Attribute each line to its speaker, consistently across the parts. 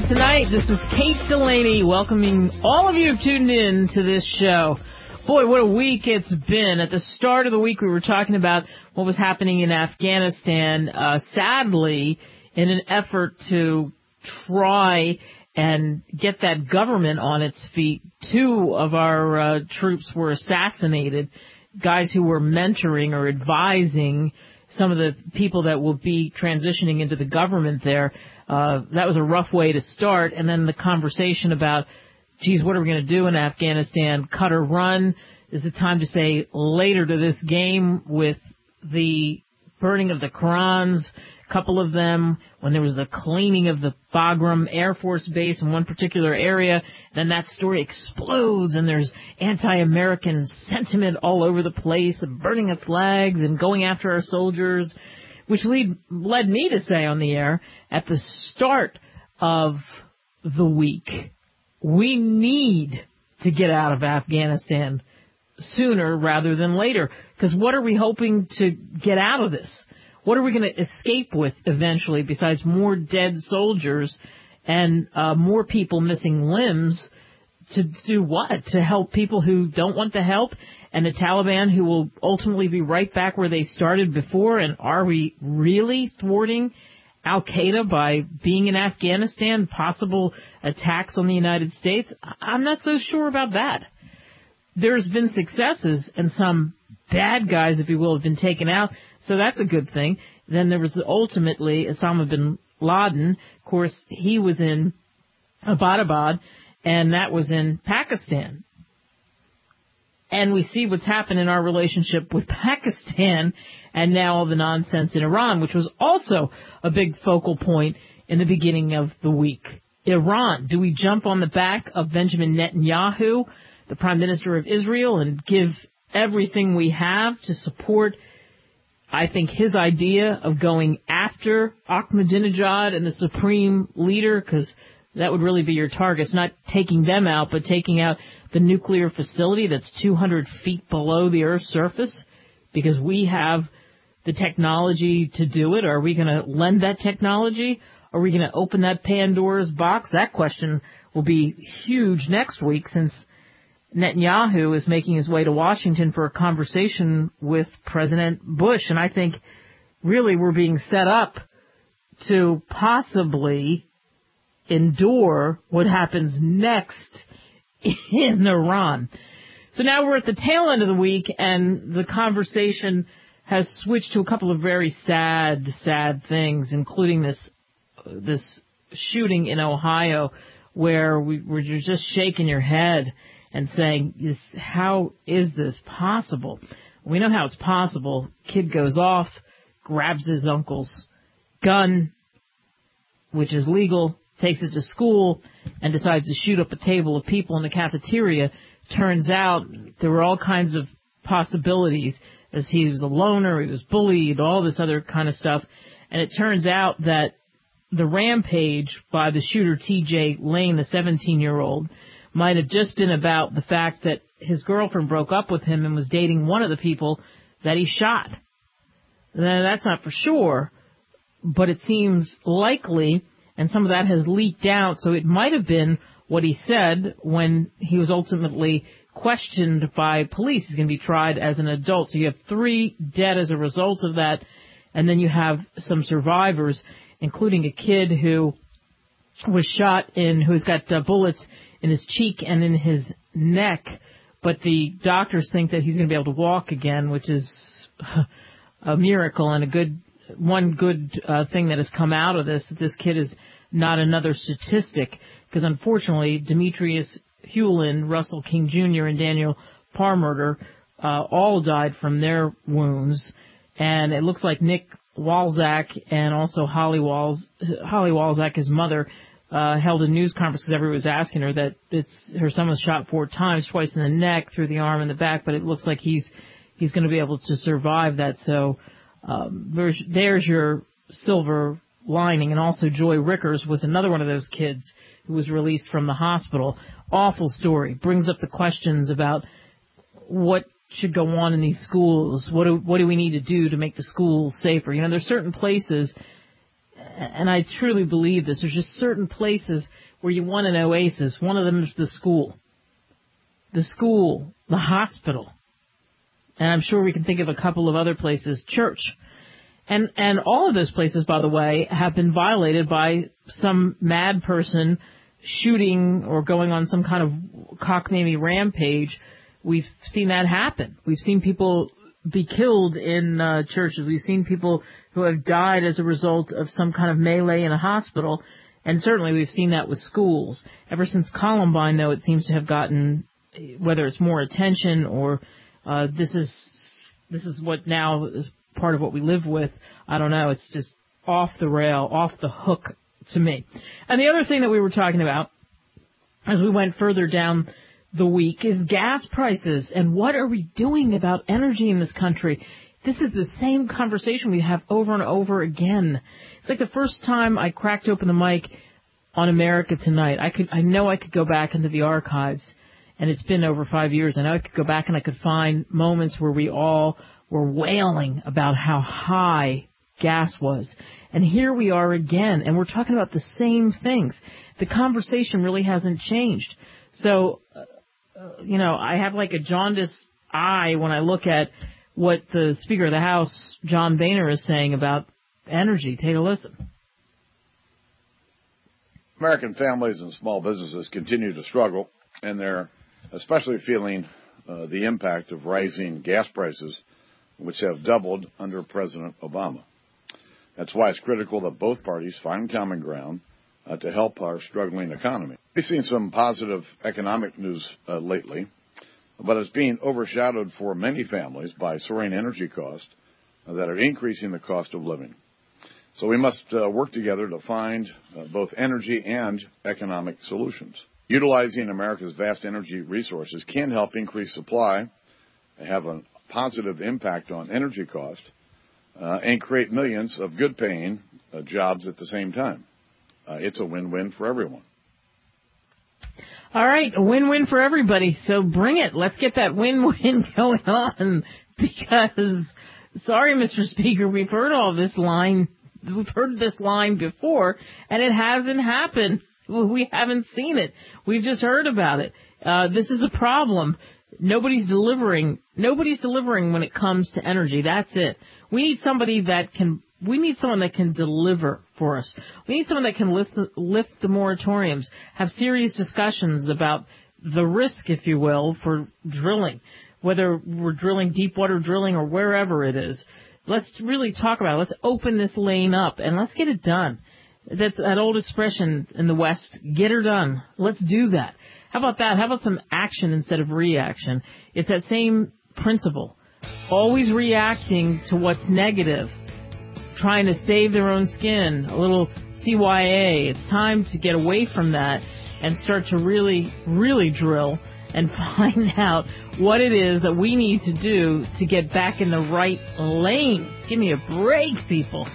Speaker 1: tonight. This is Kate Delaney welcoming all of you who tuned in to this show. Boy, what a week it's been. At the start of the week, we were talking about what was happening in Afghanistan. Sadly, in an effort to try and get that government on its feet, 2 of our troops were assassinated, guys who were mentoring or advising some of the people that will be transitioning into the government there. That was a rough way to start. And then the conversation about, geez, what are we going to do in Afghanistan? Cut or run? Is it time to say later to this game with the burning of the Qurans, a couple of them, when there was the cleaning of the Bagram Air Force Base in one particular area, then that story explodes and there's anti-American sentiment all over the place, the burning of flags and going after our soldiers, which led me to say on the air at the start of the week, we need to get out of Afghanistan sooner rather than later. Because what are we hoping to get out of this? What are we going to escape with eventually besides more dead soldiers and more people missing limbs? To do what? To help people who don't want the help, and the Taliban who will ultimately be right back where they started before? And are we really thwarting Al-Qaeda by being in Afghanistan, possible attacks on the United States? I'm not so sure about that. There's been successes, and some bad guys, if you will, have been taken out, so that's a good thing. Then there was ultimately Osama bin Laden. Of course, he was in Abbottabad, and that was in Pakistan. And we see what's happened in our relationship with Pakistan and now all the nonsense in Iran, which was also a big focal point in the beginning of the week. Iran, do we jump on the back of Benjamin Netanyahu, the Prime Minister of Israel, and give everything we have to support, I think, his idea of going after Ahmadinejad and the supreme leader? Because that would really be your targets, not taking them out, but taking out the nuclear facility that's 200 feet below the Earth's surface, because we have the technology to do it. Are we going to lend that technology? Are we going to open that Pandora's box? That question will be huge next week, since Netanyahu is making his way to Washington for a conversation with President Bush. And I think really we're being set up to possibly endure what happens next in Iran. So now we're at the tail end of the week, and the conversation has switched to a couple of very sad things, including this shooting in Ohio, where you're just shaking your head and saying, how is this possible? We know how it's possible. Kid goes off, grabs his uncle's gun, which is legal, takes it to school, and decides to shoot up a table of people in the cafeteria. Turns out there were all kinds of possibilities, as he was a loner, he was bullied, all this other kind of stuff. And it turns out that the rampage by the shooter, T.J. Lane, the 17-year-old, might have just been about the fact that his girlfriend broke up with him and was dating one of the people that he shot. Now, that's not for sure, but it seems likely, and some of that has leaked out, so it might have been what he said when he was ultimately questioned by police. He's going to be tried as an adult. So you have 3 dead as a result of that, and then you have some survivors, including a kid who was shot who's got bullets in his cheek and in his neck, but the doctors think that he's going to be able to walk again, which is a miracle and one good thing that has come out of this, that this kid is not another statistic, because unfortunately Demetrius Hewlin, Russell King Jr., and Daniel Parmurder all died from their wounds, and it looks like Nick Walzak and also Holly Walzak, his mother, held a news conference because everyone was asking her that her son was shot 4 times, twice in the neck, through the arm and the back, but it looks like he's going to be able to survive that. So there's your silver lining. And also Joy Rickers was another one of those kids who was released from the hospital. Awful story. Brings up the questions about what should go on in these schools. What do we need to do to make the schools safer? You know, there's certain places, and I truly believe this, there's just certain places where you want an oasis. One of them is the school, the hospital. And I'm sure we can think of a couple of other places, church. And all of those places, by the way, have been violated by some mad person shooting or going on some kind of cockamamie rampage. We've seen that happen. We've seen people be killed in churches. We've seen people who have died as a result of some kind of melee in a hospital. And certainly we've seen that with schools. Ever since Columbine, though, it seems to have gotten, whether it's more attention or this is what now is part of what we live with. I don't know. It's just off the rail, off the hook to me. And the other thing that we were talking about as we went further down the week is gas prices and what are we doing about energy in this country. This is the same conversation we have over and over again. It's like the first time I cracked open the mic on America Tonight. I know I could go back into the archives, and it's been over 5 years. I know I could go back and I could find moments where we all were wailing about how high gas was. And here we are again, and we're talking about the same things. The conversation really hasn't changed. So, I have like a jaundiced eye when I look at what the Speaker of the House, John Boehner, is saying about energy. Take a listen.
Speaker 2: American families and small businesses continue to struggle, and they're especially feeling the impact of rising gas prices, which have doubled under President Obama. That's why it's critical that both parties find common ground to help our struggling economy. We've seen some positive economic news lately, but it's being overshadowed for many families by soaring energy costs that are increasing the cost of living. So we must work together to find both energy and economic solutions. Utilizing America's vast energy resources can help increase supply, have a positive impact on energy cost, and create millions of good-paying jobs at the same time. It's a win-win for everyone.
Speaker 1: All right, a win-win for everybody. So bring it. Let's get that win-win going on because, sorry, Mr. Speaker, we've heard all this line. We've heard this line before, and it hasn't happened. We haven't seen it. We've just heard about it. This is a problem. Nobody's delivering. Nobody's delivering when it comes to energy. That's it. We need someone that can deliver for us. We need someone that can lift the moratoriums, have serious discussions about the risk, if you will, for drilling, whether we're drilling deep water drilling or wherever it is. Let's really talk about it. Let's open this lane up and let's get it done. That's that old expression in the West, get her done. Let's do that. How about that? How about some action instead of reaction? It's that same principle. Always reacting to what's negative, trying to save their own skin, a little CYA. It's time to get away from that and start to really, really drill and find out what it is that we need to do to get back in the right lane. Give me a break, people.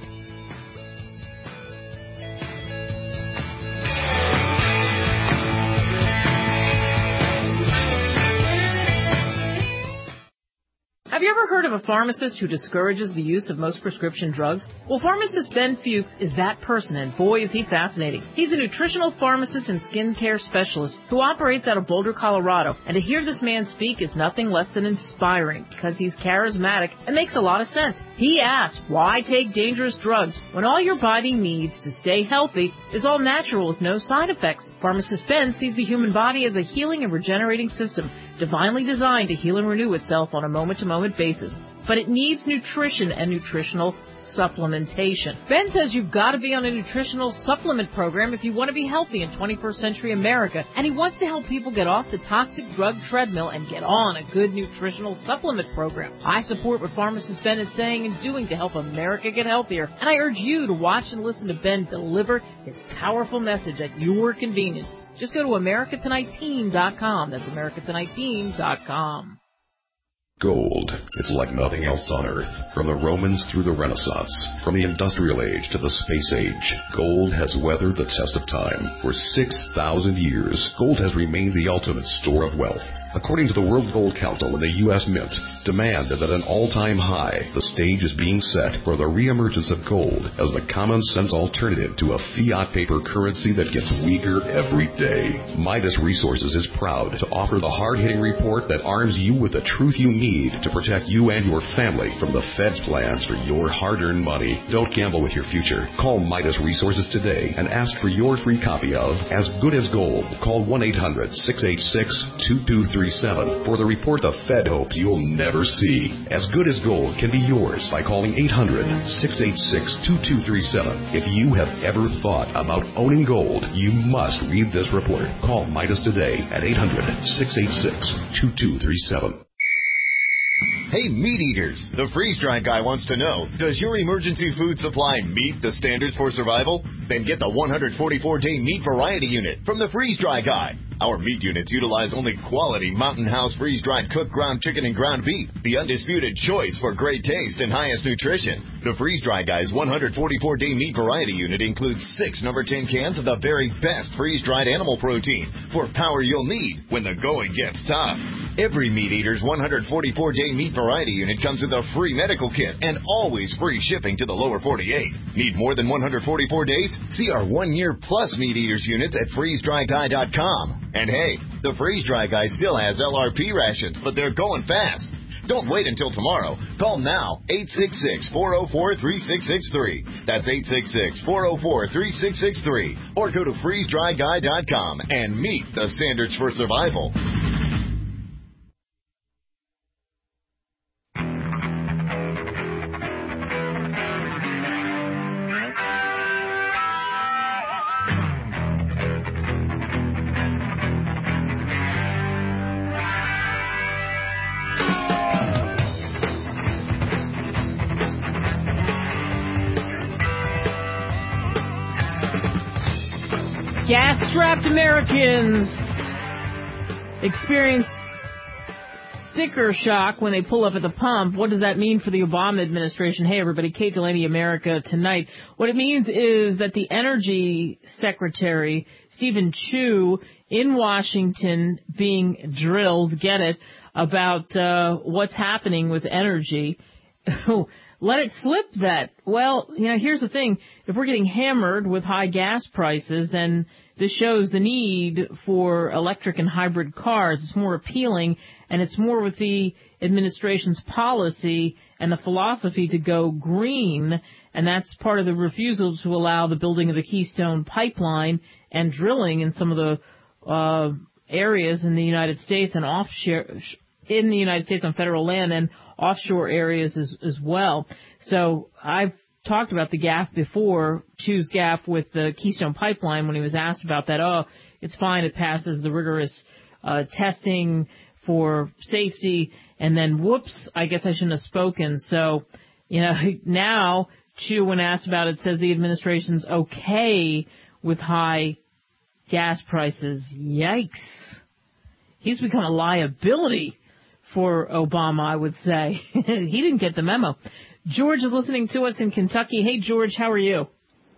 Speaker 1: Have you ever heard of a pharmacist who discourages the use of most prescription drugs? Well, pharmacist Ben Fuchs is that person, and boy, is he fascinating. He's a nutritional pharmacist and skincare specialist who operates out of Boulder, Colorado, and to hear this man speak is nothing less than inspiring because he's charismatic and makes a lot of sense. He asks, why take dangerous drugs when all your body needs to stay healthy is all natural with no side effects? Pharmacist Ben sees the human body as a healing and regenerating system, divinely designed to heal and renew itself on a moment-to-moment basis. But it needs nutrition and nutritional supplementation. Ben says you've got to be on a nutritional supplement program if you want to be healthy in 21st century America, and he wants to help people get off the toxic drug treadmill and get on a good nutritional supplement program. I support what pharmacist Ben is saying and doing to help America get healthier, and I urge you to watch and listen to Ben deliver his powerful message at your convenience. Just go to AmericaTonightTeam.com. That's AmericaTonightTeam.com.
Speaker 3: Gold. It's like nothing else on Earth. From the Romans through the Renaissance, from the Industrial Age to the Space Age, gold has weathered the test of time. For 6,000 years, gold has remained the ultimate store of wealth. According to the World Gold Council and the U.S. Mint, demand is at an all-time high. The stage is being set for the reemergence of gold as the common-sense alternative to a fiat paper currency that gets weaker every day. Midas Resources is proud to offer the hard-hitting report that arms you with the truth you need to protect you and your family from the Fed's plans for your hard-earned money. Don't gamble with your future. Call Midas Resources today and ask for your free copy of As Good as Gold. Call 1-800-686-2237 for the report the Fed hopes you'll never see. As Good as Gold can be yours by calling 800-686-2237. If you have ever thought about owning gold, you must read this report. Call Midas today at 800-686-2237.
Speaker 4: Hey, meat eaters, the freeze-dried guy wants to know, does your emergency food supply meet the standards for survival? Then get the 144-day meat variety unit from the freeze-dry guy. Our meat units utilize only quality Mountain House freeze-dried cooked ground chicken and ground beef, the undisputed choice for great taste and highest nutrition. The Freeze-Dry Guy's 144-day meat variety unit includes 6 number 10 cans of the very best freeze-dried animal protein for power you'll need when the going gets tough. Every Meat Eater's 144-day meat variety unit comes with a free medical kit and always free shipping to the lower 48. Need more than 144 days? See our 1-year plus Meat Eater's units at freezedryguy.com. And hey, the Freeze-Dry Guy still has LRP rations, but they're going fast. Don't wait until tomorrow. Call now, 866-404-3663. That's 866-404-3663. Or go to freezedryguy.com and meet the standards for survival.
Speaker 1: Gas-strapped Americans experience sticker shock when they pull up at the pump. What does that mean for the Obama administration? Hey, everybody, Kate Delaney, America Tonight. What it means is that the Energy Secretary, Stephen Chu, in Washington being drilled, get it, about what's happening with energy. Let it slip that, well, here's the thing. If we're getting hammered with high gas prices, then this shows the need for electric and hybrid cars. It's more appealing, and it's more with the administration's policy and the philosophy to go green, and that's part of the refusal to allow the building of the Keystone Pipeline and drilling in some of the areas in the United States and offshore in the United States on federal land and offshore areas as well. So I've talked about the gaffe before, Chu's gaffe with the Keystone Pipeline when he was asked about that. Oh, it's fine. It passes the rigorous testing for safety. And then, whoops, I guess I shouldn't have spoken. So, now Chu, when asked about it, says the administration's okay with high gas prices. Yikes. He's become a liability for Obama, I would say. He didn't get the memo. George is listening to us in Kentucky. Hey, George, how are you?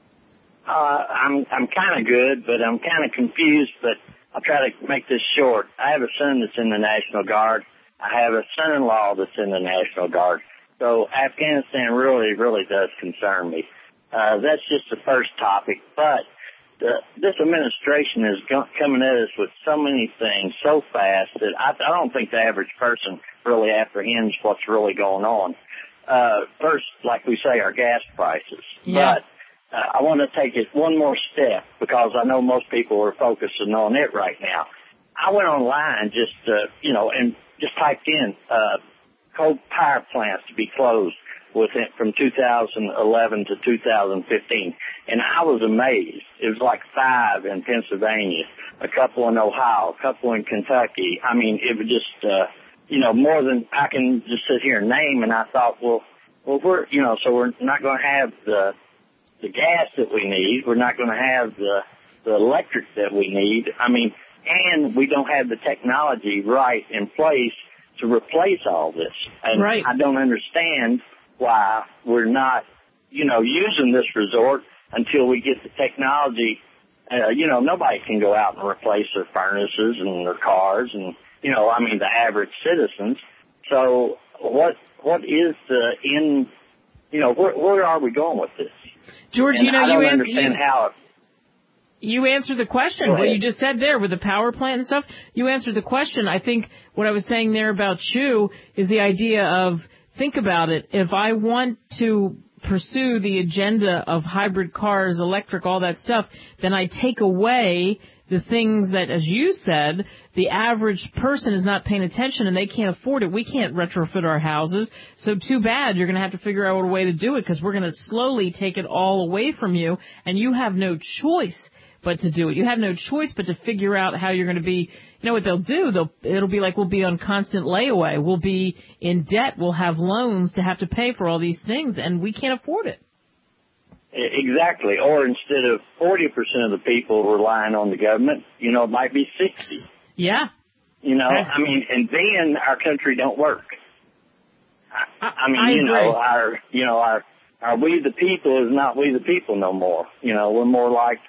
Speaker 5: I'm kind of good, but I'm kind of confused, but I'll try to make this short. I have a son that's in the National Guard. I have a son-in-law that's in the National Guard. So Afghanistan really, really does concern me. That's just the first topic, but this administration is coming at us with so many things so fast that I don't think the average person really apprehends what's really going on. First, like we say, our gas prices. Yeah. But I want to take it one more step because I know most people are focusing on it right now. I went online and just typed in coal power plants to be closed from 2011 to 2015, and I was amazed. It was like 5 in Pennsylvania, a couple in Ohio, a couple in Kentucky. I mean, it was just, more than I can just sit here and name, and I thought, well, so we're not going to have the gas that we need. We're not going to have the electric that we need. I mean, and we don't have the technology right in place to replace all this. And right. I don't understand why we're not, using this resort until we get the technology. Nobody can go out and replace their furnaces and their cars and the average citizens. So what is the end, where are we going with this?
Speaker 1: George,
Speaker 5: and I don't understand how.
Speaker 1: You answered the question. What you just said there with the power plant and stuff, you answered the question. I think what I was saying there about Chew is the idea of, think about it. If I want to pursue the agenda of hybrid cars, electric, all that stuff, then I take away the things that, as you said, the average person is not paying attention and they can't afford it. We can't retrofit our houses. So too bad. You're going to have to figure out a way to do it because we're going to slowly take it all away from you, and you have no choice but to do it. You have no choice but to figure out how you're going to be. You know what they'll do? It'll be like we'll be on constant layaway. We'll be in debt. We'll have loans to have to pay for all these things, and we can't afford it.
Speaker 5: Exactly. Or instead of 40% of the people relying on the government, it might be 60.
Speaker 1: Yeah.
Speaker 5: And then our country don't work.
Speaker 1: I
Speaker 5: agree. Our we the people is not we the people no more. We're more like,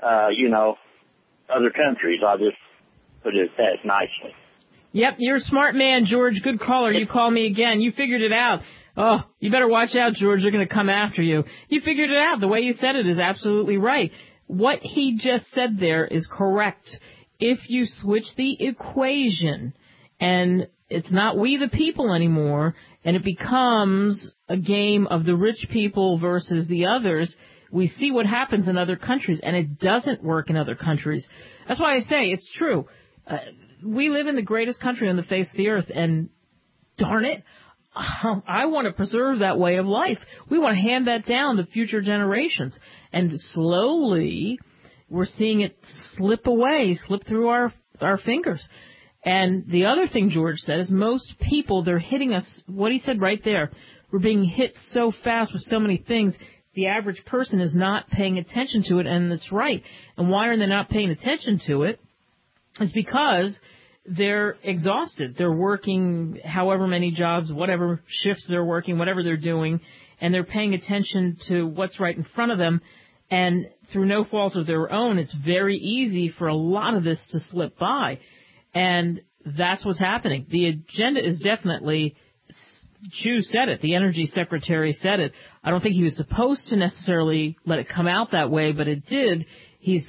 Speaker 5: other countries. I'll just put it that nicely.
Speaker 1: Yep, you're a smart man, George. Good caller. You call me again. You figured it out. Oh, you better watch out, George. They're going to come after you. You figured it out. The way you said it is absolutely right. What he just said there is correct. If you switch the equation and it's not we the people anymore and it becomes a game of the rich people versus the others, we see what happens in other countries, and it doesn't work in other countries. That's why I say it's true. We live in the greatest country on the face of the earth, and darn it, I want to preserve that way of life. We want to hand that down to future generations. And slowly, we're seeing it slip away, slip through our fingers. And the other thing George said is most people, they're hitting us, what he said right there, we're being hit so fast with so many things, the average person is not paying attention to it, and that's right. And why are they not paying attention to it? It's because they're exhausted. They're working however many jobs, whatever shifts they're working, whatever they're doing, and they're paying attention to what's right in front of them. And through no fault of their own, it's very easy for a lot of this to slip by. And that's what's happening. The agenda is definitely, Chu said it, the Energy Secretary said it. I don't think he was supposed to necessarily let it come out that way, but it did. He's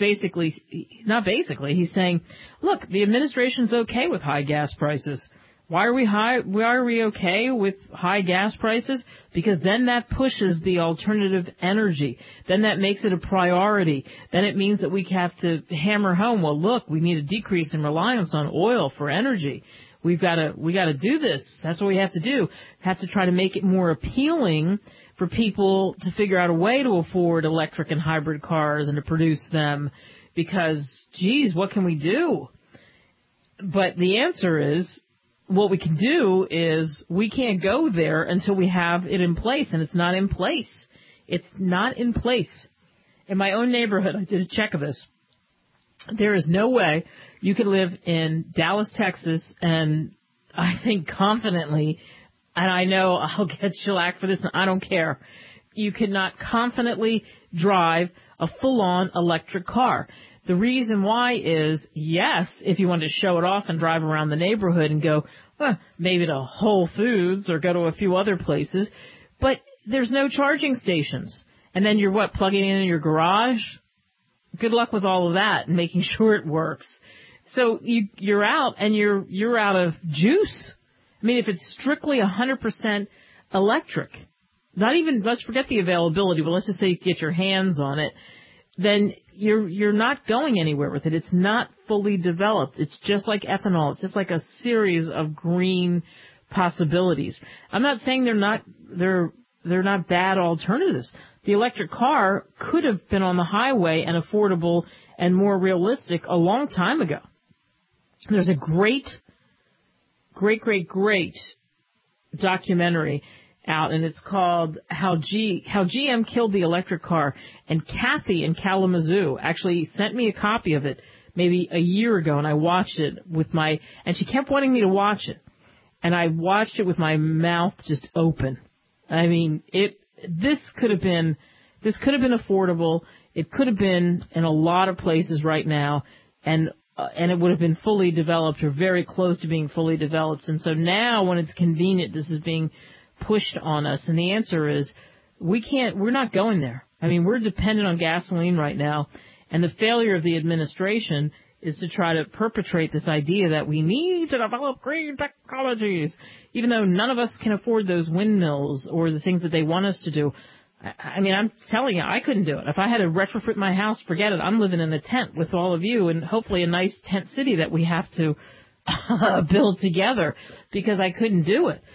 Speaker 1: he's saying, look, the administration's okay with high gas prices. Why are we okay with high gas prices? Because then that pushes the alternative energy. Then that makes it a priority. Then it means that we have to hammer home, well, look, we need a decrease in reliance on oil for energy. We got to do this. That's what we have to do. Have to try to make it more appealing for people to figure out a way to afford electric and hybrid cars and to produce them because, geez, what can we do? But the answer is, what we can do is we can't go there until we have it in place, and it's not in place. It's not in place. In my own neighborhood, I did a check of this. There is no way you could live in Dallas, Texas, and I think confidently, and I know I'll get shellac for this, and I don't care, you could not confidently drive a full-on electric car. The reason why is, yes, if you wanted to show it off and drive around the neighborhood and go, maybe to Whole Foods or go to a few other places, but there's no charging stations. And then you're plugging in your garage? Good luck with all of that and making sure it works. So you're out and you're out of juice. I mean, if it's strictly 100% electric, not even, let's forget the availability, but let's just say you get your hands on it, then you're not going anywhere with it. It's not fully developed. It's just like ethanol. It's just like a series of green possibilities. I'm not saying they're not bad alternatives. The electric car could have been on the highway and affordable and more realistic a long time ago. There's a great documentary out, and it's called How GM Killed the Electric Car. And Kathy in Kalamazoo actually sent me a copy of it maybe a year ago, and I watched it and she kept wanting me to watch it. And I watched it with my mouth just open. I mean, this could have been affordable. It could have been in a lot of places right now. And and it would have been fully developed or very close to being fully developed. And so now when it's convenient, this is being pushed on us. And the answer is we're not going there. I mean, we're dependent on gasoline right now. And the failure of the administration is to try to perpetrate this idea that we need to develop green technologies, even though none of us can afford those windmills or the things that they want us to do. I mean, I'm telling you, I couldn't do it. If I had to retrofit my house, forget it. I'm living in a tent with all of you and hopefully a nice tent city that we have to build together because I couldn't do it.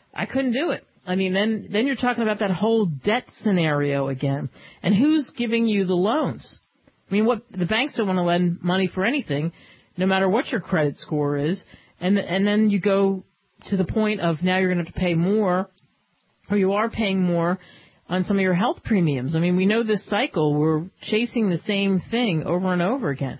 Speaker 1: I mean, then you're talking about that whole debt scenario again. And who's giving you the loans? I mean, the banks don't want to lend money for anything, no matter what your credit score is. And then you go to the point of now you're going to have to pay more, or you are paying more on some of your health premiums. I mean, we know this cycle. We're chasing the same thing over and over again.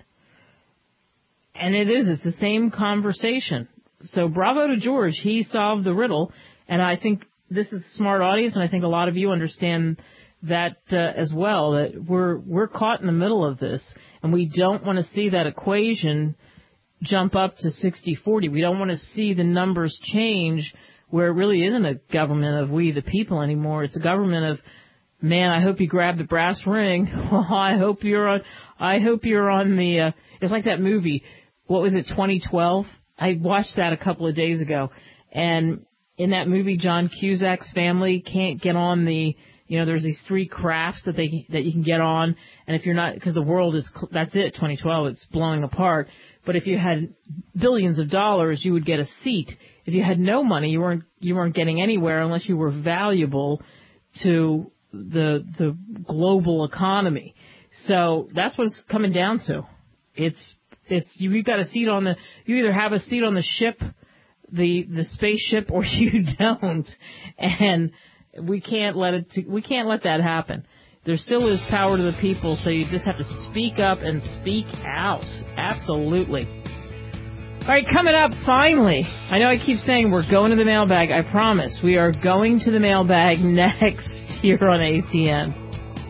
Speaker 1: And it's the same conversation. So bravo to George. He solved the riddle. And I think this is a smart audience, and I think a lot of you understand that as well, that we're caught in the middle of this, and we don't want to see that equation jump up to 60-40. We don't want to see the numbers change where it really isn't a government of we the people anymore. It's a government of, man, I hope you grab the brass ring. Well, I hope you're on the, it's like that movie. What was it, 2012? I watched that a couple of days ago. And in that movie, John Cusack's family can't get on there's these 3 crafts that you can get on. And if you're not, because the world that's it, 2012, it's blowing apart. But if you had billions of dollars, you would get a seat. If you had no money, you weren't getting anywhere unless you were valuable to the global economy. So that's what it's coming down to. You've got a seat you either have a seat on the ship, the spaceship, or you don't. And we can't let that happen. There still is power to the people, so you just have to speak up and speak out. Absolutely. All right, coming up, finally. I know I keep saying we're going to the mailbag. I promise. We are going to the mailbag next here on ATN.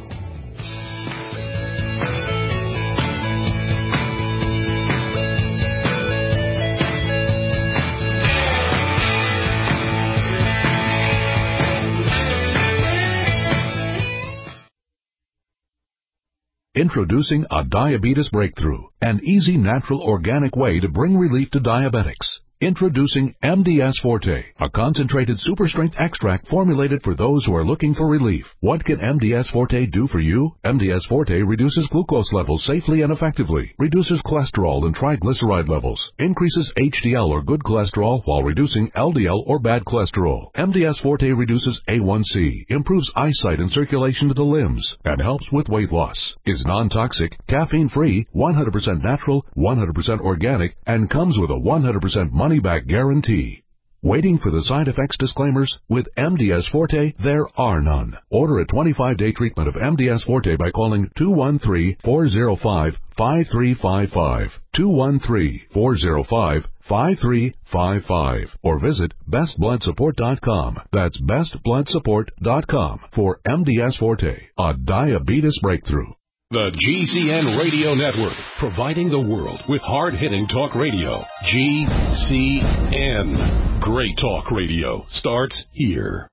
Speaker 6: Introducing a diabetes breakthrough, an easy, natural, organic way to bring relief to diabetics. Introducing MDS Forte, a concentrated super-strength extract formulated for those who are looking for relief. What can MDS Forte do for you? MDS Forte reduces glucose levels safely and effectively, reduces cholesterol and triglyceride levels, increases HDL or good cholesterol while reducing LDL or bad cholesterol. MDS Forte reduces A1C, improves eyesight and circulation to the limbs, and helps with weight loss. Is non-toxic, caffeine-free, 100% natural, 100% organic, and comes with a 100% money-back guarantee. Waiting for the side effects disclaimers? With MDS Forte, there are none. Order a 25-day treatment of MDS Forte by calling 213-405-5355, 213-405-5355, or visit bestbloodsupport.com. That's bestbloodsupport.com for MDS Forte, a diabetes breakthrough.
Speaker 3: The GCN Radio Network, providing the world with hard-hitting talk radio. GCN. Great talk radio starts here.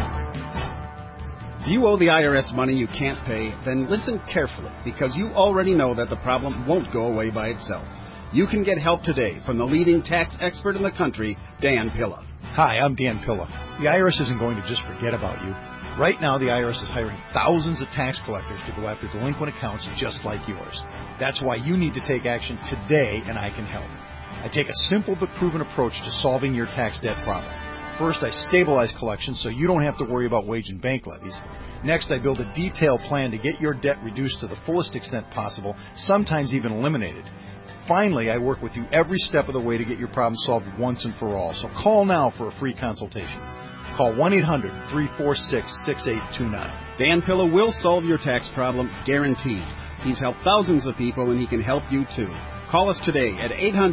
Speaker 7: If you owe the IRS money you can't pay, then listen carefully, because you already know that the problem won't go away by itself. You can get help today from the leading tax expert in the country, Dan Pilla.
Speaker 8: Hi, I'm Dan Pilla. The IRS isn't going to just forget about you. Right now, the IRS is hiring thousands of tax collectors to go after delinquent accounts just like yours. That's why you need to take action today, and I can help. I take a simple but proven approach to solving your tax debt problem. First, I stabilize collections so you don't have to worry about wage and bank levies. Next, I build a detailed plan to get your debt reduced to the fullest extent possible, sometimes even eliminated. Finally, I work with you every step of the way to get your problem solved once and for all. So call now for a free consultation. Call 1-800-346-6829.
Speaker 7: Dan Pilla will solve your tax problem, guaranteed. He's helped thousands of people, and he can help you too. Call us today at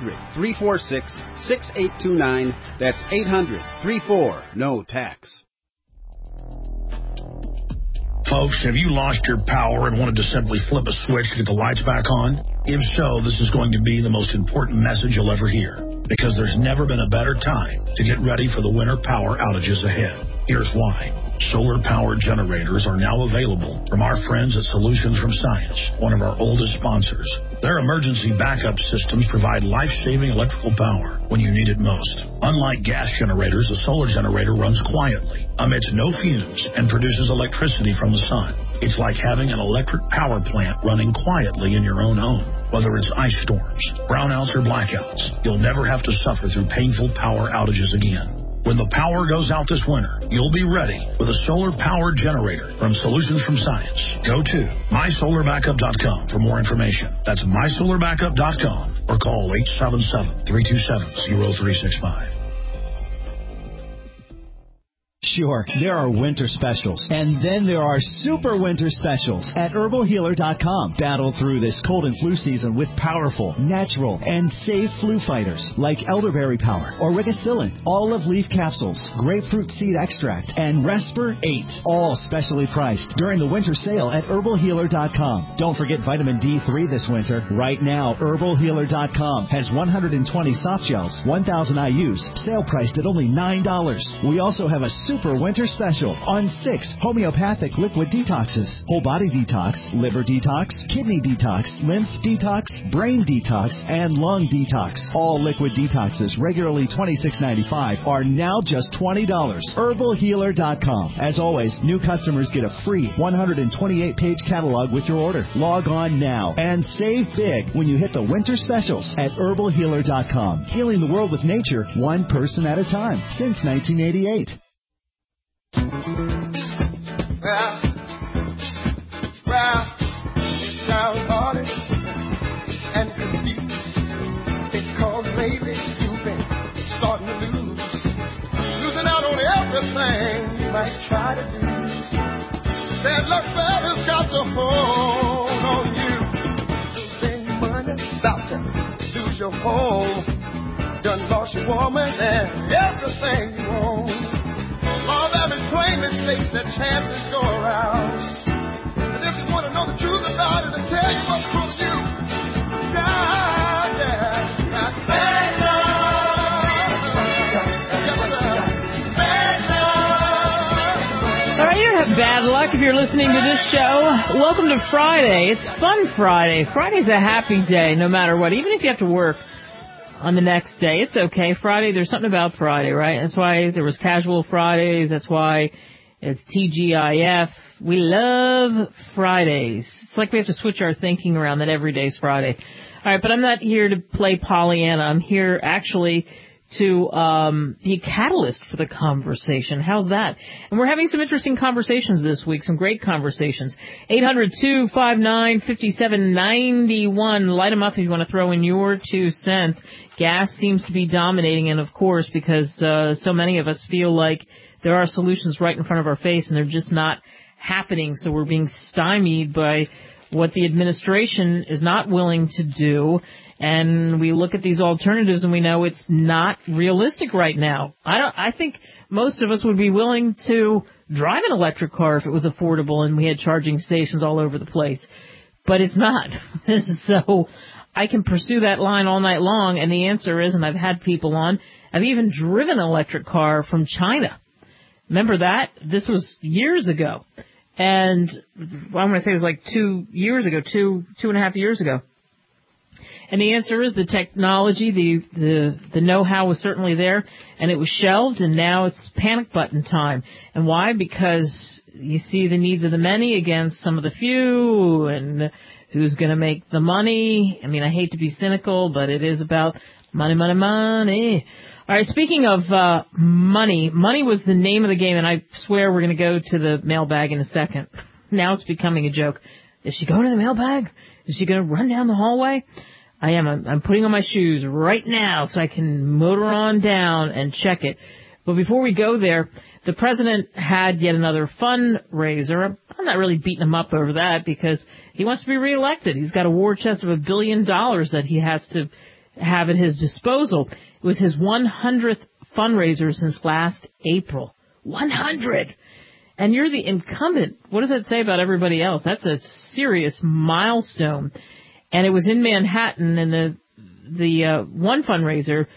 Speaker 7: 800-346-6829. That's 800-34-NO-TAX.
Speaker 9: Folks, have you lost your power and wanted to simply flip a switch to get the lights back on? If so, this is going to be the most important message you'll ever hear, because there's never been a better time to get ready for the winter power outages ahead. Here's why. Solar-powered generators are now available from our friends at Solutions from Science, one of our oldest sponsors. Their emergency backup systems provide life-saving electrical power when you need it most. Unlike gas generators, a solar generator runs quietly, emits no fumes, and produces electricity from the sun. It's like having an electric power plant running quietly in your own home. Whether it's ice storms, brownouts, or blackouts, you'll never have to suffer through painful power outages again. When the power goes out this winter, you'll be ready with a solar-powered generator from Solutions from Science. Go to mysolarbackup.com for more information. That's mysolarbackup.com or call 877-327-0365.
Speaker 10: Sure, there are winter specials, and then there are super winter specials at herbalhealer.com. Battle through this cold and flu season with powerful, natural, and safe flu fighters like elderberry power, auricillin, olive leaf capsules, grapefruit seed extract, and Resper 8, all specially priced during the winter sale at herbalhealer.com. Don't forget vitamin D3 this winter. Right now, herbalhealer.com has 120 soft gels, 1,000 IUs, sale priced at only $9. We also have a super winter special on 6 homeopathic liquid detoxes: whole body detox, liver detox, kidney detox, lymph detox, brain detox, and lung detox. All liquid detoxes, regularly $26.95, are now just $20. herbalhealer.com. As always, new customers get a free 128-page catalog with your order. Log on now and save big when you hit the winter specials at herbalhealer.com. Healing the world with nature, one person at a time, since 1988.
Speaker 11: Well, sound hard and confused because lately you've been starting to losing out on everything you might try to do. Bad luck fella's got to hold on you. Losing money, about to lose your home. Done lost your woman and everything you own. All that is plainly states that chances go around. But if you want to know the truth about it, I'll tell you what's for you.
Speaker 1: All right, you don't have bad luck if you're listening to this show. Welcome to Friday. It's Fun Friday. Friday's a happy day, no matter what. Even if you have to work on the next day, it's okay. Friday, there's something about Friday, right? That's why there was Casual Fridays. That's why it's TGIF. We love Fridays. It's like we have to switch our thinking around that every day's Friday. All right, but I'm not here to play Pollyanna. I'm here actually to be a catalyst for the conversation. How's that? And we're having some interesting conversations this week, some great conversations. 800-259-5791. Light them up if you want to throw in your 2 cents. Gas seems to be dominating, and of course, because so many of us feel like there are solutions right in front of our face, and they're just not happening, so we're being stymied by what the administration is not willing to do. And we look at these alternatives and we know it's not realistic right now. I think most of us would be willing to drive an electric car if it was affordable and we had charging stations all over the place. But it's not. So I can pursue that line all night long, and the answer is, and I've had people on, I've even driven an electric car from China. Remember that? This was years ago. And I'm going to say it was like 2 years ago, two and a half years ago. And the answer is the technology, the know-how was certainly there, and it was shelved, and now it's panic button time. And why? Because you see the needs of the many against some of the few, and who's going to make the money. I mean, I hate to be cynical, but it is about money, money, money. All right, speaking of money, money was the name of the game, and I swear we're going to go to the mailbag in a second. Now it's becoming a joke. Is she going to the mailbag? Is she going to run down the hallway? I am. I'm putting on my shoes right now so I can motor on down and check it. But before we go there, the president had yet another fundraiser. I'm not really beating him up over that because he wants to be reelected. He's got a war chest of $1 billion that he has to have at his disposal. It was his 100th fundraiser since last April. 100! and you're the incumbent. What does that say about everybody else? That's a serious milestone. And it was in Manhattan, and the one fundraiser,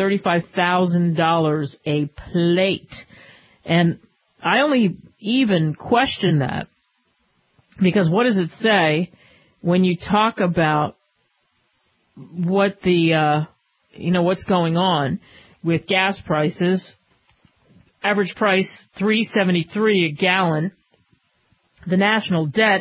Speaker 1: $35,000 a plate. And I only even question that because what does it say when you talk about what the, what's going on with gas prices? Average price, $3.73 a gallon. The national debt,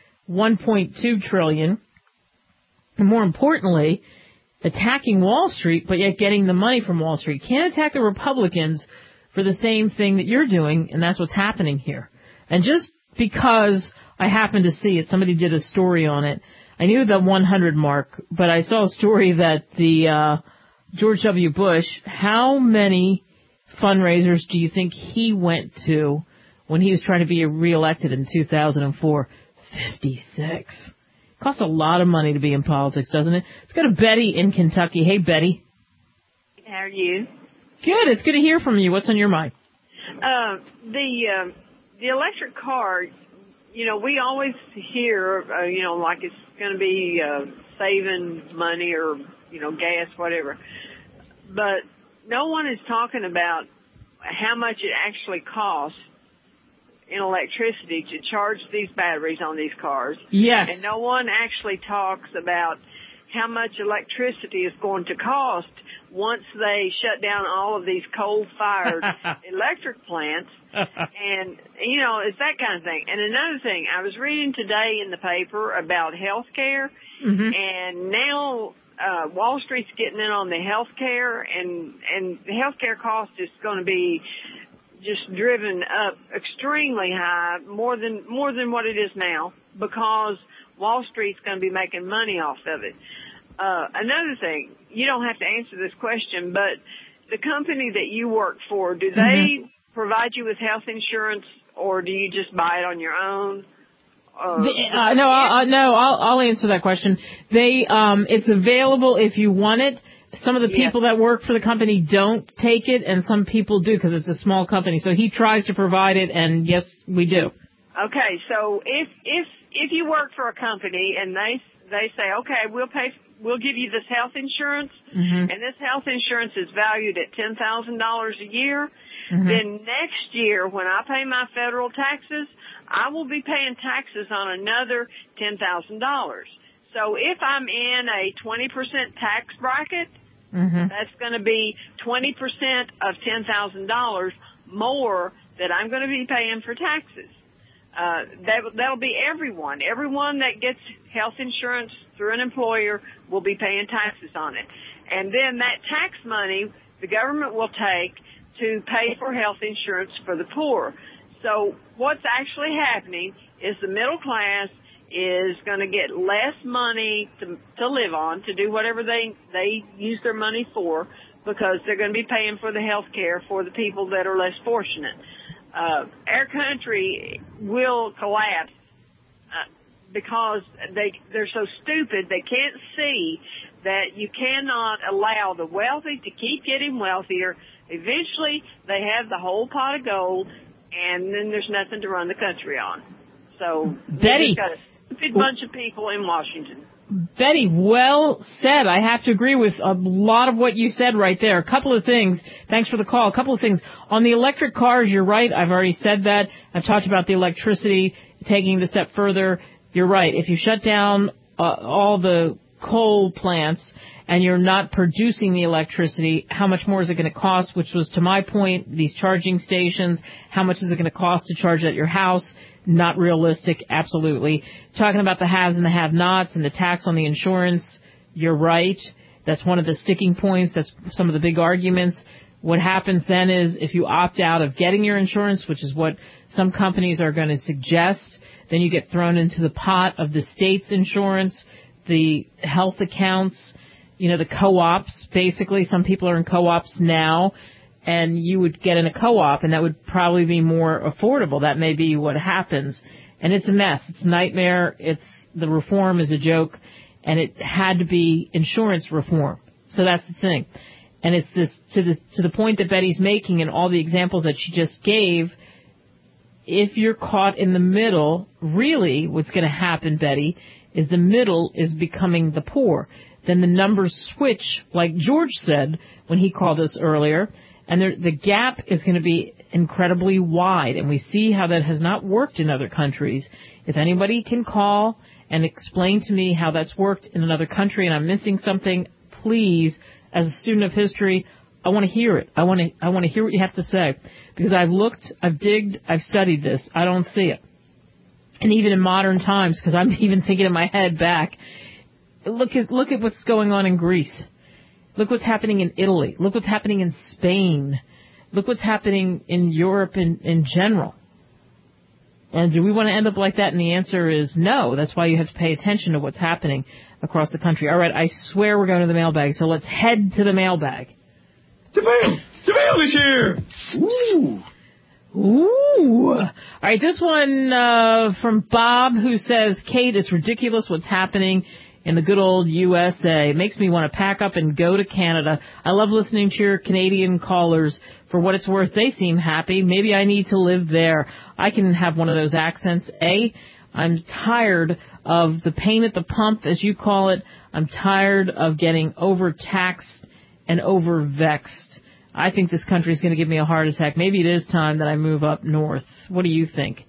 Speaker 1: $1.2 trillion. And more importantly, attacking Wall Street, but yet getting the money from Wall Street. Can't attack the Republicans for the same thing that you're doing, and that's what's happening here. And just because I happened to see it, somebody did a story on it. I knew the 100 mark, but I saw a story that the George W. Bush, how many fundraisers do you think he went to when he was trying to be reelected in 2004? 56. Costs a lot of money to be in politics, doesn't it? Let's go to Betty in Kentucky. Hey, Betty.
Speaker 12: How are you?
Speaker 1: Good. It's good to hear from you. What's on your mind?
Speaker 12: The electric car, we always hear, like it's going to be saving money or, gas, whatever. But no one is talking about how much it actually costs in electricity to charge these batteries on these cars.
Speaker 1: Yes.
Speaker 12: And no one actually talks about how much electricity is going to cost once they shut down all of these coal-fired electric plants. And, it's that kind of thing. And another thing, I was reading today in the paper about health care, and now Wall Street's getting in on the health care, and the health care cost is going to be just driven up extremely high, more than what it is now, because Wall Street's going to be making money off of it. Another thing, you don't have to answer this question, but the company that you work for, do they provide you with health insurance, or do you just buy it on your own? I'll
Speaker 1: answer that question. It's available if you want it. Some of the people that work for the company don't take it, and some people do because it's a small company. So he tries to provide it, and yes, we do.
Speaker 12: Okay, so if you work for a company and they say, okay, we'll give you this health insurance, and this health insurance is valued at $10,000 a year, then next year when I pay my federal taxes, I will be paying taxes on another $10,000. So if I'm in a 20% tax bracket, that's going to be 20% of $10,000 more that I'm going to be paying for taxes. That'll be everyone. Everyone that gets health insurance through an employer will be paying taxes on it. And then that tax money the government will take to pay for health insurance for the poor. So what's actually happening is the middle class is going to get less money to live on, to do whatever they use their money for, because they're going to be paying for the health care for the people that are less fortunate. Our country will collapse because they're so stupid they can't see that you cannot allow the wealthy to keep getting wealthier. Eventually, they have the whole pot of gold, and then there's nothing to run the country on. So,
Speaker 1: Betty,
Speaker 12: got a stupid bunch of people in Washington.
Speaker 1: Betty, well said. I have to agree with a lot of what you said right there. A couple of things. Thanks for the call. A couple of things. On the electric cars, you're right. I've already said that. I've talked about the electricity, taking the step further. You're right. If you shut down all the coal plants and you're not producing the electricity, how much more is it going to cost? Which was to my point, these charging stations. How much is it going to cost to charge at your house? Not realistic, absolutely. Talking about the haves and the have-nots and the tax on the insurance, you're right. That's one of the sticking points. That's some of the big arguments. What happens then is if you opt out of getting your insurance, which is what some companies are going to suggest, then you get thrown into the pot of the state's insurance, the health accounts, the co-ops. Basically, some people are in co-ops now, and you would get in a co-op, and that would probably be more affordable. That may be what happens. And it's a mess. It's a nightmare. The reform is a joke, and it had to be insurance reform. So that's the thing. And it's this to the point that Betty's making and all the examples that she just gave, if you're caught in the middle, really what's going to happen, Betty, is the middle is becoming the poor. Then the numbers switch, like George said when he called us earlier, and the gap is going to be incredibly wide. And we see how that has not worked in other countries. If anybody can call and explain to me how that's worked in another country and I'm missing something, please, as a student of history, I want to hear it. I want to hear what you have to say. Because I've looked, I've digged, I've studied this. I don't see it. And even in modern times, because I'm even thinking in my head back, look at what's going on in Greece. Look what's happening in Italy. Look what's happening in Spain. Look what's happening in Europe in general. And do we want to end up like that? And the answer is no. That's why you have to pay attention to what's happening across the country. All right, I swear we're going to the mailbag, so let's head to the mailbag.
Speaker 13: The mail is here!
Speaker 1: Ooh. All right, this one from Bob, who says, Kate, it's ridiculous what's happening in the good old USA. It makes me want to pack up and go to Canada. I love listening to your Canadian callers. For what it's worth, they seem happy. Maybe I need to live there. I can have one of those accents. I'm tired of the pain at the pump, as you call it. I'm tired of getting overtaxed and overvexed. I think this country is going to give me a heart attack. Maybe it is time that I move up north. What do you think?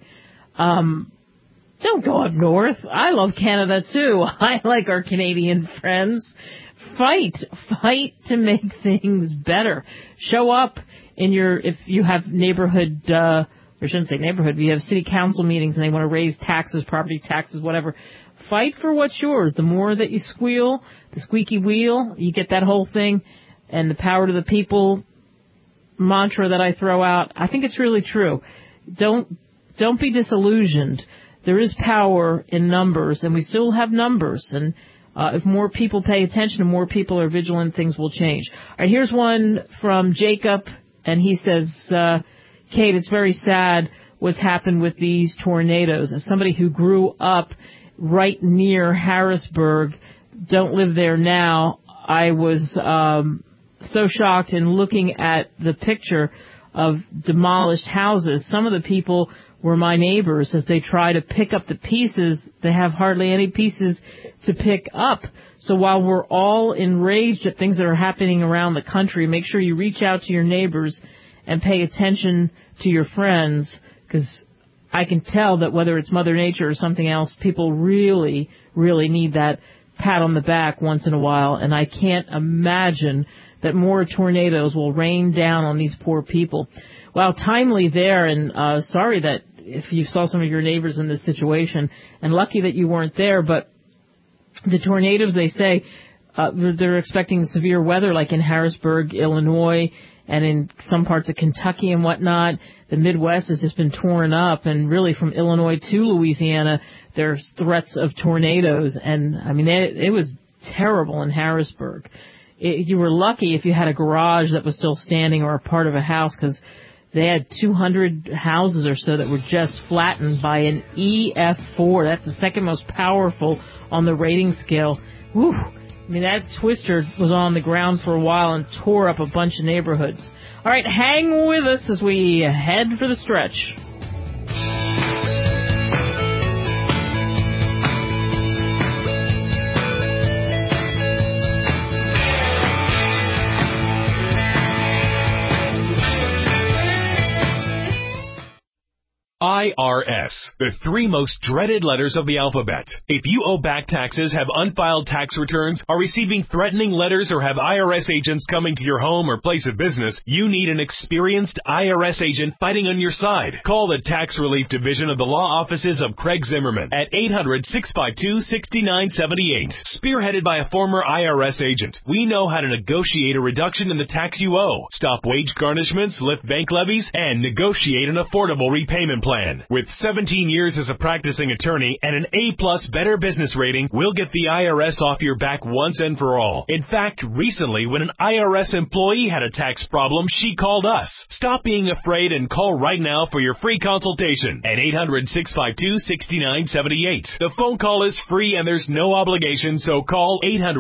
Speaker 1: Don't go up north. I love Canada, too. I like our Canadian friends. Fight to make things better. Show up if you have neighborhood, or I shouldn't say neighborhood, if you have city council meetings and they want to raise taxes, property taxes, whatever. Fight for what's yours. The more that you squeal, the squeaky wheel, you get that whole thing, and the power to the people mantra that I throw out. I think it's really true. Don't be disillusioned. There is power in numbers, and we still have numbers. And if more people pay attention and more people are vigilant, things will change. All right, here's one from Jacob, and he says, Kate, it's very sad what's happened with these tornadoes. As somebody who grew up right near Harrisburg, don't live there now, I was so shocked in looking at the picture of demolished houses. Some of the people were my neighbors. As they try to pick up the pieces, they have hardly any pieces to pick up. So while we're all enraged at things that are happening around the country, make sure you reach out to your neighbors and pay attention to your friends, because I can tell that whether it's Mother Nature or something else, people really, really need that pat on the back once in a while. And I can't imagine that more tornadoes will rain down on these poor people. Well, timely there, and sorry that if you saw some of your neighbors in this situation, and lucky that you weren't there, but the tornadoes, they say, they're expecting severe weather like in Harrisburg, Illinois, and in some parts of Kentucky and whatnot. The Midwest has just been torn up, and really from Illinois to Louisiana, there's threats of tornadoes, and I mean, it was terrible in Harrisburg. You were lucky if you had a garage that was still standing or a part of a house, because they had 200 houses or so that were just flattened by an EF4. That's the second most powerful on the rating scale. Whew. I mean, that twister was on the ground for a while and tore up a bunch of neighborhoods. All right, hang with us as we head for the stretch.
Speaker 14: IRS, the three most dreaded letters of the alphabet. If you owe back taxes, have unfiled tax returns, are receiving threatening letters, or have IRS agents coming to your home or place of business, you need an experienced IRS agent fighting on your side. Call the Tax Relief Division of the law offices of Craig Zimmerman at 800-652-6978. Spearheaded by a former IRS agent, we know how to negotiate a reduction in the tax you owe, stop wage garnishments, lift bank levies, and negotiate an affordable repayment plan. With 17 years as a practicing attorney and an A+ Better Business rating, we'll get the IRS off your back once and for all. In fact, recently, when an IRS employee had a tax problem, she called us. Stop being afraid and call right now for your free consultation at 800-652-6978. The phone call is free and there's no obligation, so call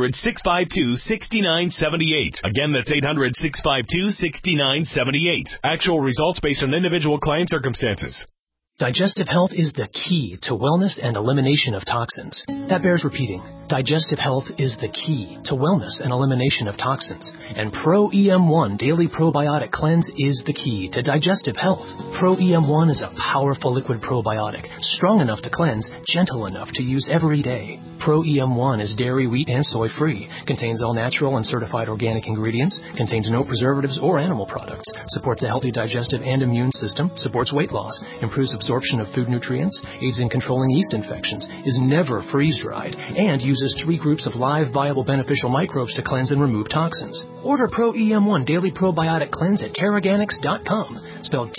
Speaker 14: 800-652-6978. Again, that's 800-652-6978. Actual results based on individual client circumstances.
Speaker 15: Digestive health is the key to wellness and elimination of toxins. That bears repeating. Digestive health is the key to wellness and elimination of toxins. And Pro EM1 Daily Probiotic Cleanse is the key to digestive health. Pro EM1 is a powerful liquid probiotic, strong enough to cleanse, gentle enough to use every day. Pro EM1 is dairy, wheat, and soy-free, contains all natural and certified organic ingredients, contains no preservatives or animal products, supports a healthy digestive and immune system, supports weight loss, improves absorption of food nutrients, aids in controlling yeast infections, is never freeze-dried, and uses 3 groups of live, viable, beneficial microbes to cleanse and remove toxins. Order Pro EM1 Daily Probiotic Cleanse at Terraganics.com, spelled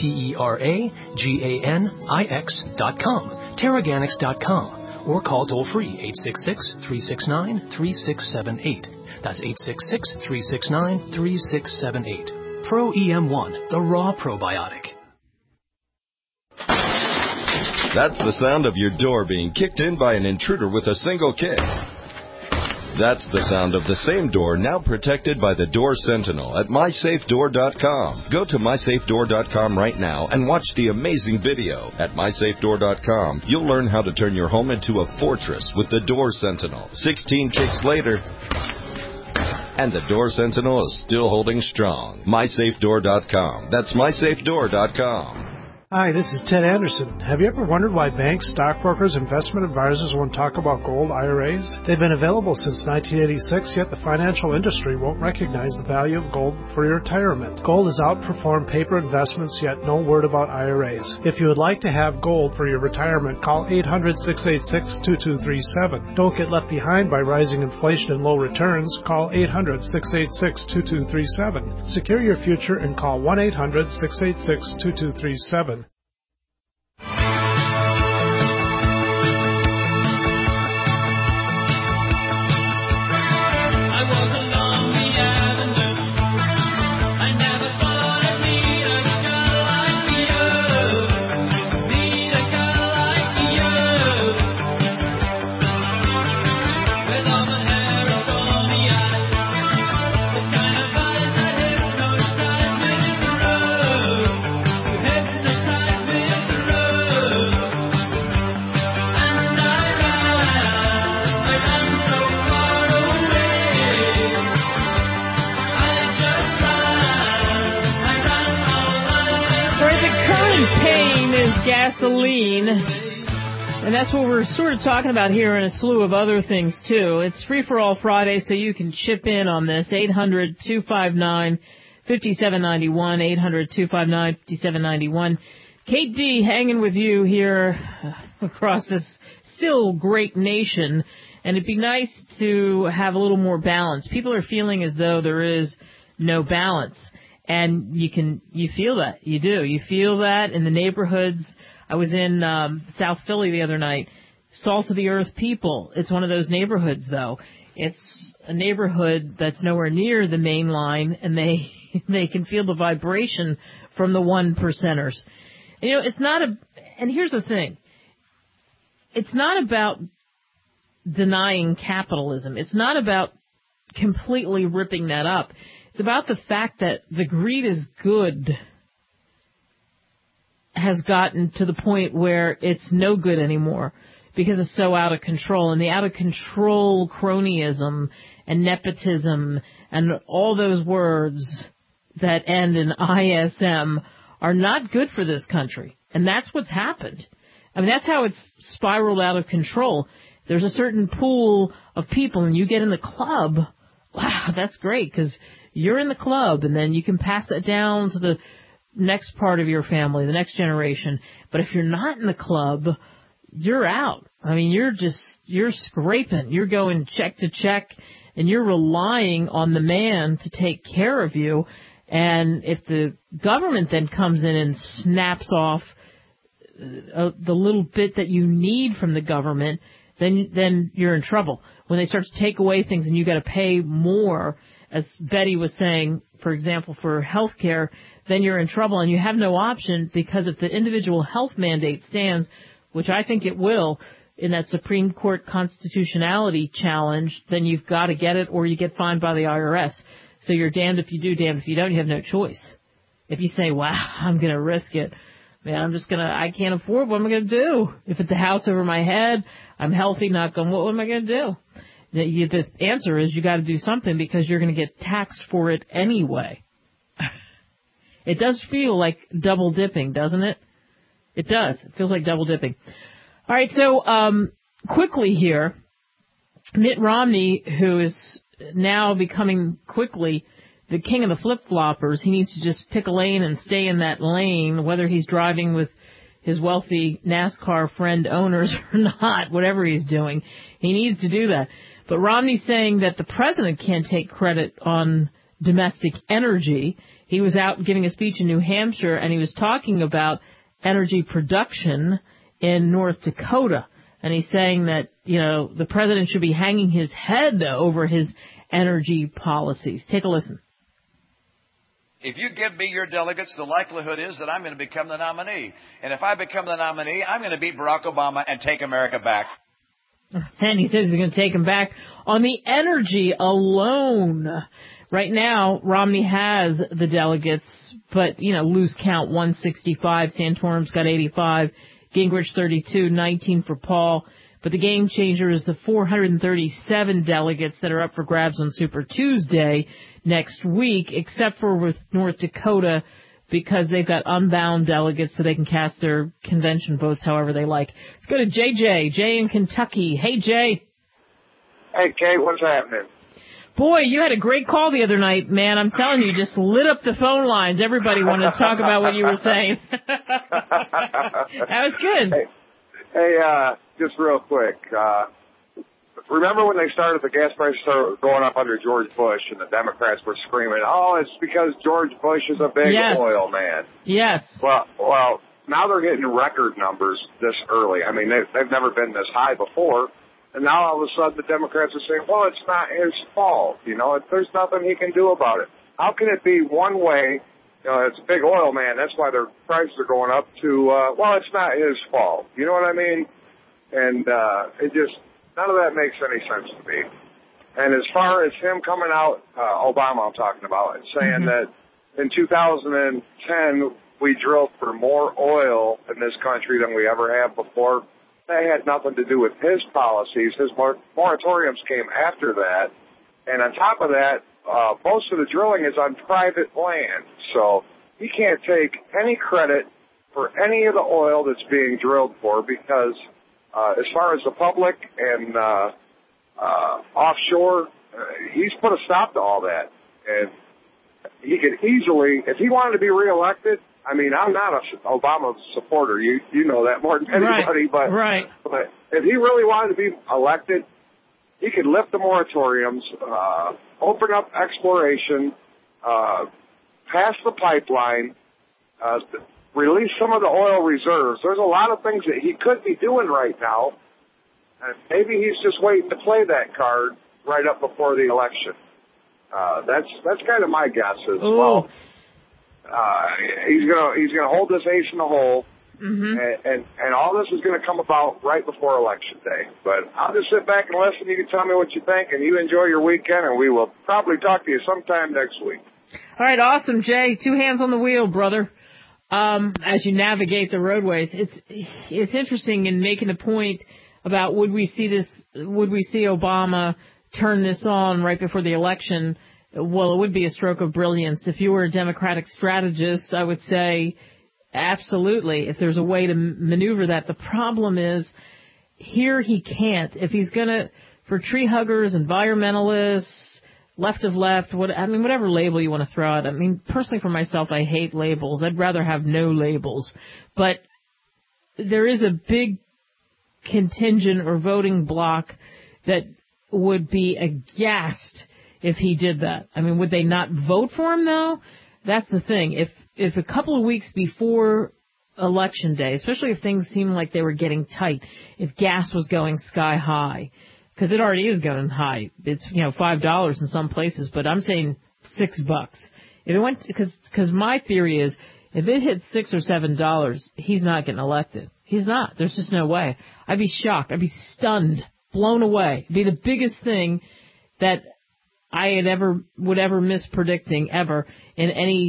Speaker 15: TerraGanix.com, Terraganics.com, or call toll-free 866-369-3678. That's 866-369-3678. Pro EM1, the raw probiotic.
Speaker 16: That's the sound of your door being kicked in by an intruder with a single kick. That's the sound of the same door now protected by the Door Sentinel at MySafeDoor.com. Go to MySafeDoor.com right now and watch the amazing video. At MySafeDoor.com, you'll learn how to turn your home into a fortress with the Door Sentinel. 16 kicks later, and the Door Sentinel is still holding strong. MySafeDoor.com. That's MySafeDoor.com.
Speaker 17: Hi, this is Ted Anderson. Have you ever wondered why banks, stockbrokers, investment advisors won't talk about gold IRAs? They've been available since 1986, yet the financial industry won't recognize the value of gold for your retirement. Gold has outperformed paper investments, yet no word about IRAs. If you would like to have gold for your retirement, call 800-686-2237. Don't get left behind by rising inflation and low returns. Call 800-686-2237. Secure your future and call 1-800-686-2237.
Speaker 1: Gasoline, and that's what we're sort of talking about here and a slew of other things too. It's Free for All Friday, so you can chip in on this. 800-259-5791, 800-259-5791. Kate D hanging with you here across this still great nation, and it'd be nice to have a little more balance. People are feeling as though there is no balance. And you feel that. You do. You feel that in the neighborhoods. I was in South Philly the other night. Salt of the earth people. It's one of those neighborhoods, though. It's a neighborhood that's nowhere near the main line, and they can feel the vibration from the 1%ers. And, it's not and here's the thing. It's not about denying capitalism. It's not about completely ripping that up. It's about the fact that the greed is good has gotten to the point where it's no good anymore because it's so out of control. And the out of control cronyism and nepotism and all those words that end in ISM are not good for this country. And that's what's happened. I mean, that's how it's spiraled out of control. There's a certain pool of people, and you get in the club. Wow, that's great because you're in the club, and then you can pass that down to the next part of your family, the next generation. But if you're not in the club, you're out. I mean, you're scraping. You're going check to check, and you're relying on the man to take care of you. And if the government then comes in and snaps off the little bit that you need from the government, then you're in trouble. When they start to take away things and you got to pay more, as Betty was saying, for example, for health care, then you're in trouble and you have no option, because if the individual health mandate stands, which I think it will, in that Supreme Court constitutionality challenge, then you've got to get it or you get fined by the IRS. So you're damned if you do, damned if you don't. You have no choice. If you say, wow, I'm going to risk it, Man, I can't afford, what am I going to do? If it's a house over my head, I'm healthy, not going, what am I going to do? The answer is you got to do something because you're going to get taxed for it anyway. It does feel like double dipping, doesn't it? It does. It feels like double dipping. All right, so quickly here, Mitt Romney, who is now becoming quickly the king of the flip-floppers, he needs to just pick a lane and stay in that lane, whether he's driving with his wealthy NASCAR friend owners or not, whatever he's doing. He needs to do that. But Romney's saying that the president can't take credit on domestic energy. He was out giving a speech in New Hampshire, and he was talking about energy production in North Dakota. And he's saying that, the president should be hanging his head over his energy policies. Take a listen.
Speaker 18: If you give me your delegates, the likelihood is that I'm going to become the nominee. And if I become the nominee, I'm going to beat Barack Obama and take America back.
Speaker 1: And he says he's going to take him back on the energy alone. Right now, Romney has the delegates, but, loose count, 165. Santorum's got 85. Gingrich, 32, 19 for Paul. But the game changer is the 437 delegates that are up for grabs on Super Tuesday next week, except for with North Dakota, because they've got unbound delegates so they can cast their convention votes however they like. Let's go to JJ. Jay in Kentucky. Hey, Jay.
Speaker 19: Hey, Kate, what's happening?
Speaker 1: Boy, you had a great call the other night, man. I'm telling you, just lit up the phone lines. Everybody wanted to talk about what you were saying. That was good.
Speaker 19: Hey, just real quick. Remember when they started, the gas prices started going up under George Bush, and the Democrats were screaming, "Oh, it's because George Bush is a big oil man."
Speaker 1: Yes.
Speaker 19: Well, now they're getting record numbers this early. I mean, they've never been this high before. And now all of a sudden the Democrats are saying, well, it's not his fault. There's nothing he can do about it. How can it be one way, it's a big oil man, that's why their prices are going up, to, well, it's not his fault. You know what I mean? And none of that makes any sense to me. And as far as him coming out, Obama I'm talking about, and saying that in 2010 we drilled for more oil in this country than we ever have before, that had nothing to do with his policies. His moratoriums came after that. And on top of that, most of the drilling is on private land. So he can't take any credit for any of the oil that's being drilled for, because as far as the public and offshore, he's put a stop to all that. And he could easily, if he wanted to be reelected, I mean, I'm not an Obama supporter. You know that more than anybody. But if he really wanted to be elected, he could lift the moratoriums, open up exploration, pass the pipeline, release some of the oil reserves. There's a lot of things that he could be doing right now. And maybe he's just waiting to play that card right up before the election. That's kind of my guess as well. He's gonna hold this ace in the hole, and all this is gonna come about right before Election Day. But I'll just sit back and listen. You can tell me what you think, and you enjoy your weekend, and we will probably talk to you sometime next week.
Speaker 1: All right, awesome, Jay. 2 hands on the wheel, brother. As you navigate the roadways, it's interesting in making the point about would we see Obama turn this on right before the election. Well, it would be a stroke of brilliance. If you were a Democratic strategist, I would say absolutely, if there's a way to maneuver that. The problem is here he can't. If he's going to, for tree huggers, environmentalists, left of left, whatever label you want to throw out. I mean, personally for myself, I hate labels. I'd rather have no labels. But there is a big contingent or voting bloc that would be aghast if he did that. I mean, would they not vote for him, though? That's the thing. If a couple of weeks before Election Day, especially if things seem like they were getting tight, if gas was going sky high, because it already is going high. It's, $5 in some places, but I'm saying $6. If it went, because my theory is, if it hit $6 or $7, he's not getting elected. He's not. There's just no way. I'd be shocked. I'd be stunned, blown away. It'd be the biggest thing that I would ever miss predicting ever in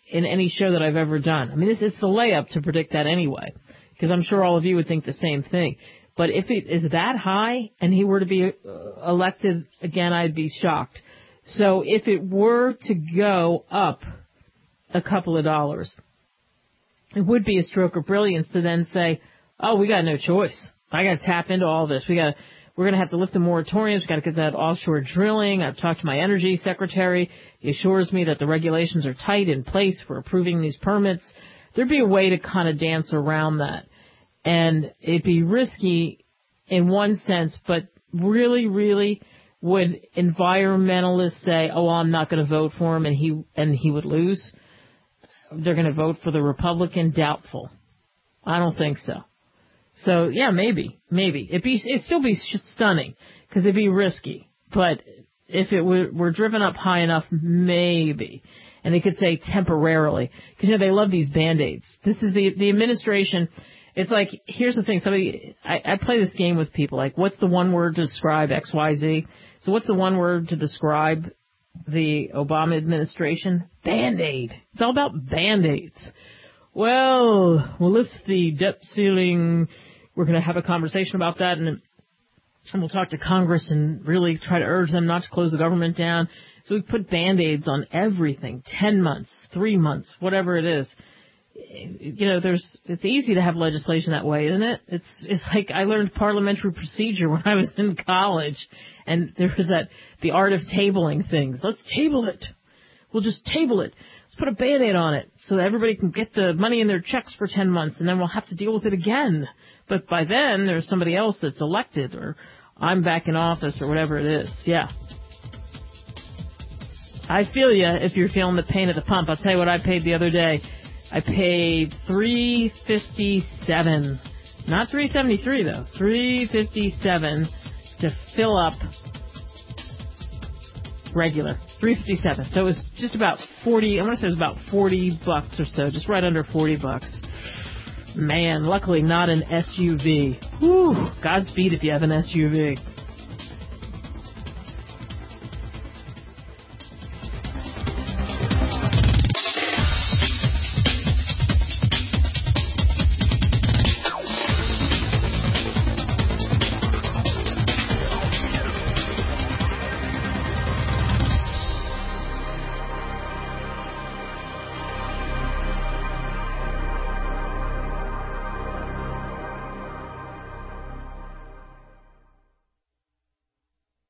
Speaker 1: in any show that I've ever done. I mean, it's the layup to predict that anyway, because I'm sure all of you would think the same thing. But if it is that high and he were to be elected again, I'd be shocked. So if it were to go up a couple of dollars, it would be a stroke of brilliance to then say, oh, we got no choice. I got to tap into all this. We're going to have to lift the moratoriums. We've got to get that offshore drilling. I've talked to my energy secretary. He assures me that the regulations are tight in place for approving these permits. There'd be a way to kind of dance around that. And it'd be risky in one sense, but really, really would environmentalists say, oh, I'm not going to vote for him, and he would lose? They're going to vote for the Republican? Doubtful. I don't think so. So, yeah, maybe. It'd still be stunning, because it'd be risky. But if it were driven up high enough, maybe. And they could say temporarily. Because, they love these Band-Aids. This is the administration. It's like, here's the thing. I play this game with people. Like, what's the one word to describe X, Y, Z? So what's the one word to describe the Obama administration? Band-Aid. It's all about Band-Aids. Well, we'll lift the debt ceiling. We're going to have a conversation about that, and we'll talk to Congress and really try to urge them not to close the government down. So we put Band-Aids on everything, 10 months, 3 months, whatever it is. It's easy to have legislation that way, isn't it? It's like I learned parliamentary procedure when I was in college, and there was the art of tabling things. Let's table it. We'll just table it. Let's put a Band-Aid on it so that everybody can get the money in their checks for 10 months, and then we'll have to deal with it again. But by then, there's somebody else that's elected, or I'm back in office, or whatever it is. Yeah. I feel you if you're feeling the pain at the pump. I'll tell you what I paid the other day. I paid $3.57. Not $3.73, though. $3.57 to fill up regular. $3.57. So it was just about 40, I want to say it was about $40 or so, just right under $40. Man, luckily not an SUV. Whew, Godspeed if you have an SUV.